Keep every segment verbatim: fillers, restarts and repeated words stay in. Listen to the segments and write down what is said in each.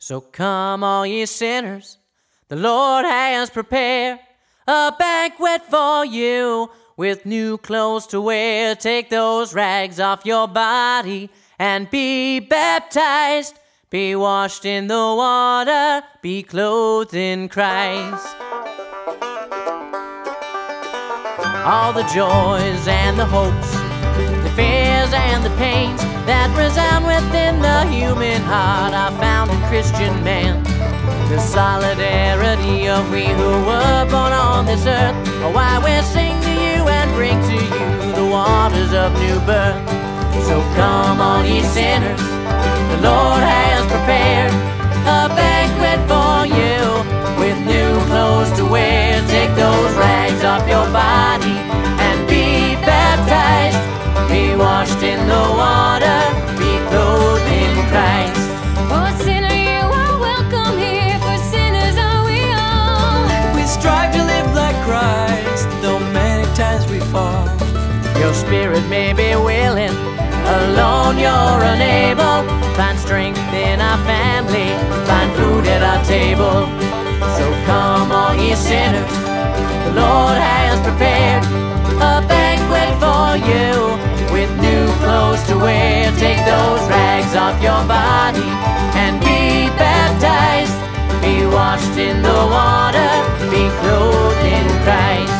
So come, all ye sinners, the Lord has prepared a banquet for you, with new clothes to wear. Take those rags off your body and be baptized. Be washed in the water, be clothed in Christ. All the joys and the hopes, the fears and the pains that resound within the human heart are found in Christian man. The solidarity of we who were born on this earth are why we sing to you and bring to you the waters of new birth. So come, all ye sinners, the Lord has prepared a banquet for you, with new clothes to wear. Take those rags off your body and be baptized. Be washed in the water, be clothed in Christ. Oh, sinner, you are welcome here, for sinners are we all. We strive to live like Christ, though many times we fall. Your spirit may be willing, alone you're unable. Find strength in our family, find food at our table. So come, all ye sinners, the Lord has prepared a banquet for you, with new clothes to wear. Take those rags off your body and be baptized. Be washed in the water, be clothed in Christ.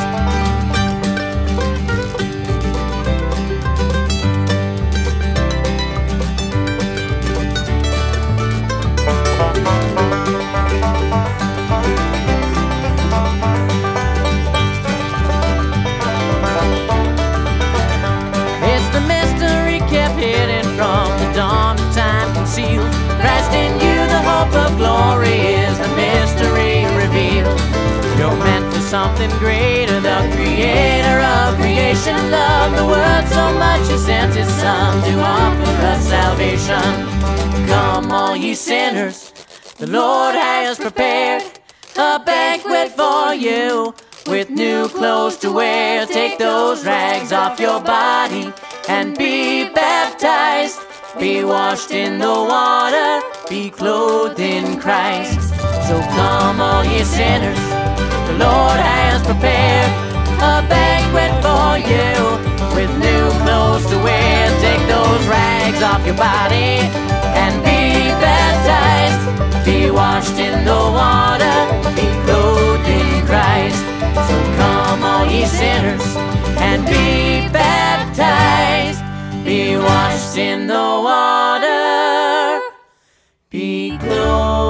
Christ in you, the hope of glory, is the mystery revealed. You're meant for something greater. The creator of creation loved the world so much he sent his son to offer us salvation. Come, all ye sinners, the Lord has prepared a banquet for you, with new clothes to wear. Take those rags off your body and be baptized. Be washed in the water, be clothed in Christ. So come, all ye sinners, the Lord has prepared a banquet for you, with new clothes to wear. Take those rags off your body and be baptized. Be washed in the water, be clothed in Christ. So come, all ye sinners, and be baptized. Be washed in the water, be clothed